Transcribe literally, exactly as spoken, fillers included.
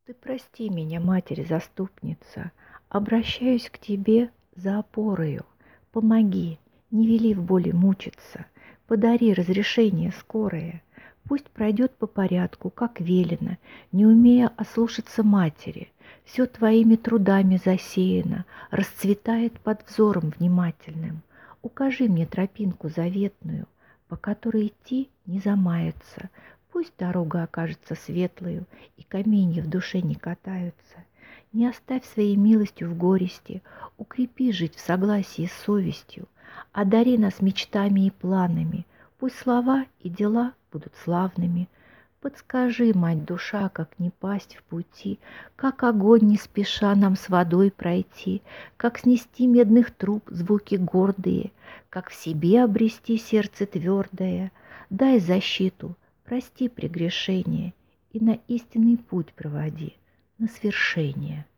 Ты прости меня, Матерь-заступница, обращаюсь к тебе за опорою. Помоги, не вели в боли мучиться, подари разрешение скорое. Пусть пройдет по порядку, как велено, не умея ослушаться матери. Все твоими трудами засеяно, расцветает под взором внимательным. Укажи мне тропинку заветную, по которой идти не замается. Пусть дорога окажется светлою, и каменья в душе не катаются. Не оставь своей милостью в горести, укрепи жить в согласии с совестью, одари нас мечтами и планами, пусть слова и дела будут славными. Подскажи, мать душа, как не пасть в пути, как огонь не спеша нам с водой пройти, как снести медных труб звуки гордые, как в себе обрести сердце твердое. Дай защиту, прости прегрешение и на истинный путь проводи, на свершение.